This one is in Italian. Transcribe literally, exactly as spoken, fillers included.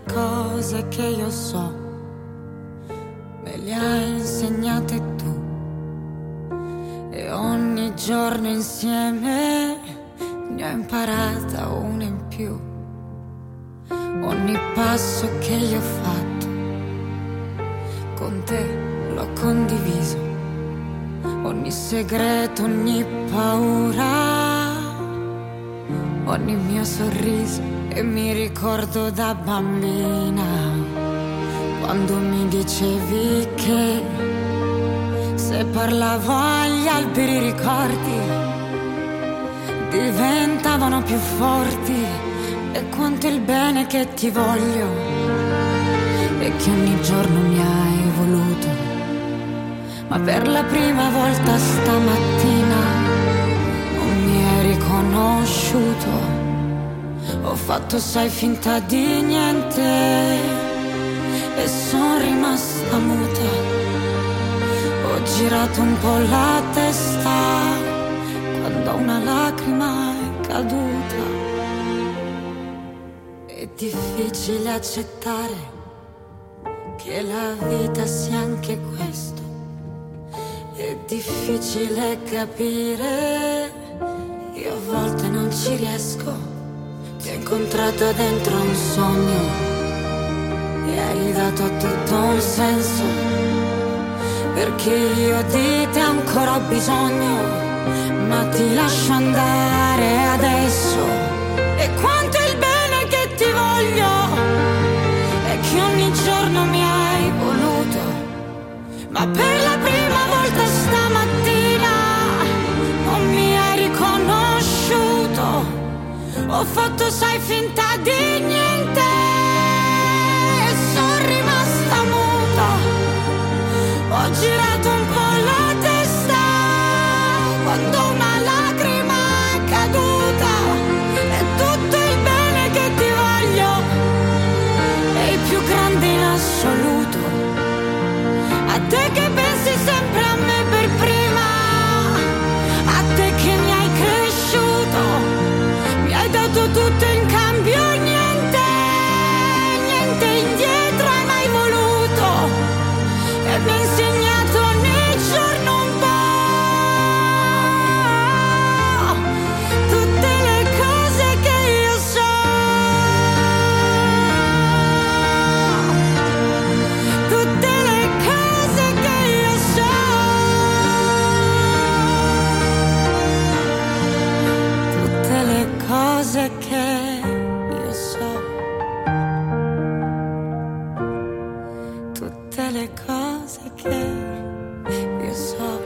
cose che io so me le hai insegnate tu, e ogni giorno insieme ne ho imparata una in più. Ogni passo che io ho fatto con te l'ho condiviso, ogni segreto, ogni paura, ogni mio sorriso. E mi ricordo da bambina quando mi dicevi che se parlavo agli alberi i ricordi diventavano più forti, e quanto il bene che ti voglio e che ogni giorno mi hai voluto. Ma per la prima volta stamattina non mi hai riconosciuto. Ho fatto sai finta di niente e sono rimasta muta. Ho girato un po' la testa quando una lacrima è caduta. È difficile accettare che la vita sia anche questo. È difficile capire, io a volte non ci riesco. Ti ho incontrato dentro un sogno e hai dato a tutto un senso, perché io di te ancora ho bisogno, ma ti lascio andare adesso. E quanto è il bene che ti voglio e che ogni giorno mi hai voluto. Ma per la prima volta stamattina non mi hai riconosciuto. Ho fatto sai finta di niente e sono rimasta muta. Ho girato un po' la testa quando una lacrima è caduta. E tutto il bene che ti voglio è il più grande in assoluto. A te che pensi sempre a me per prima, a te che mi hai cresciuto, mi hai dato tutto in cambio niente, niente indietro hai mai voluto, e mi hai insegnato ogni giorno un po' tutte le cose che io so, tutte le cose che io so, tutte le cose che io so, tutte le cose che io so.